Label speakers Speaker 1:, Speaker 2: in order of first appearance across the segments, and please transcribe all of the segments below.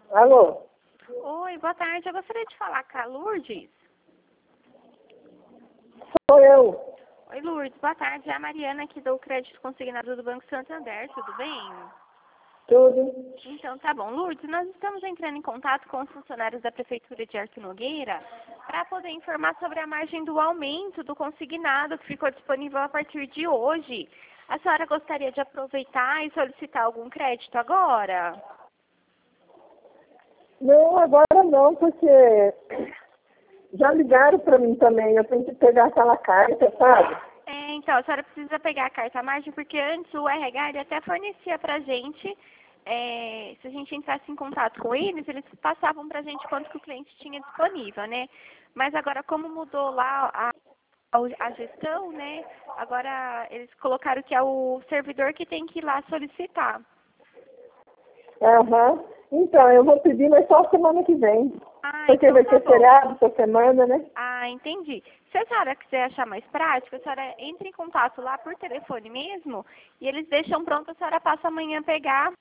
Speaker 1: Alô?
Speaker 2: Oi, boa tarde. Eu gostaria de falar com a Lourdes.
Speaker 1: Sou eu.
Speaker 2: Oi, Lourdes. Boa tarde. É a Mariana aqui do Crédito Consignado do Banco Santander. Tudo bem?
Speaker 1: Tudo.
Speaker 2: Então, tá bom. Lourdes, nós estamos entrando em contato com os funcionários da Prefeitura de Arco Nogueira para poder informar sobre a margem do aumento do consignado que ficou disponível a partir de hoje. A senhora gostaria de aproveitar e solicitar algum crédito agora?
Speaker 1: Não, agora não, porque já ligaram para mim também. Eu tenho que pegar aquela carta, sabe?
Speaker 2: Então, a senhora precisa pegar a carta margem, porque antes o RH ele até fornecia pra gente, se a gente entrasse em contato com eles passavam pra gente quanto que o cliente tinha disponível, né? Mas agora, como mudou lá a gestão, né? Agora eles colocaram que é o servidor que tem que ir lá solicitar.
Speaker 1: Aham. Então, eu vou pedir, mas só semana que vem. Porque
Speaker 2: Então
Speaker 1: vai
Speaker 2: tá
Speaker 1: ter
Speaker 2: bom.
Speaker 1: feriado essa semana, né?
Speaker 2: Entendi. Se a senhora quiser achar mais prático, a senhora entra em contato lá por telefone mesmo e eles deixam pronto, a senhora passa amanhã a pegar.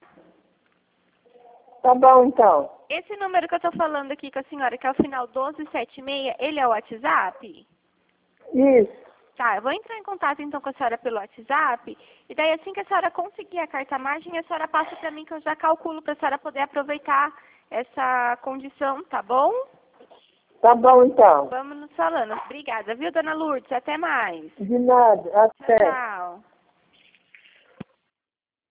Speaker 1: Tá bom, então.
Speaker 2: Esse número que eu tô falando aqui com a senhora, que é o final 1276, ele é o WhatsApp?
Speaker 1: Isso.
Speaker 2: Tá, eu vou entrar em contato então com a senhora pelo WhatsApp, e daí assim que a senhora conseguir a carta margem, a senhora passa pra mim que eu já calculo pra senhora poder aproveitar essa condição, tá bom?
Speaker 1: Tá bom, então.
Speaker 2: Vamos nos falando. Obrigada, viu, dona Lourdes? Até mais.
Speaker 1: De nada.
Speaker 2: Tchau,
Speaker 1: Até.
Speaker 2: tchau.